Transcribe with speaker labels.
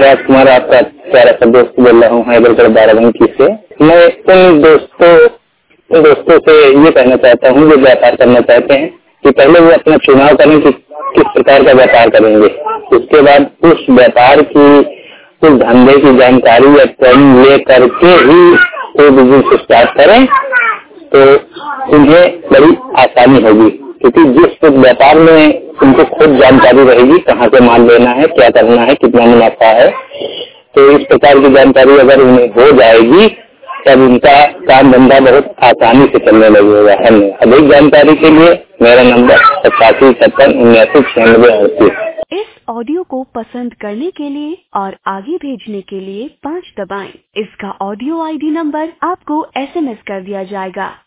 Speaker 1: राजकुमार आपका प्यारा सा दोस्त बोल रहा हूँ हैदराबाद बाराबंकी से। मैं उन दोस्तों से ये कहना चाहता हूँ जो व्यापार करना चाहते हैं कि पहले वो अपना चुनाव करें कि किस प्रकार का व्यापार करेंगे। उसके बाद उस व्यापार की, उस धंधे की जानकारी या ट्रेनिंग ले करके ही वो बिजनेस स्टार्ट करें तो उन्हें बड़ी आसानी होगी, क्योंकि जिस व्यापार में उनको खुद जानकारी रहेगी कहाँ से माल लेना है, क्या करना है, कितना मुनाफा है, तो इस प्रकार की जानकारी अगर उन्हें हो जाएगी तब उनका काम धंधा बहुत आसानी से चलने लगेगा। अधिक जानकारी के लिए मेरा नंबर 8757799638।
Speaker 2: इस ऑडियो को पसंद करने के लिए और आगे भेजने के लिए 5 दबाएं। इसका ऑडियो ID नंबर आपको SMS कर दिया जाएगा।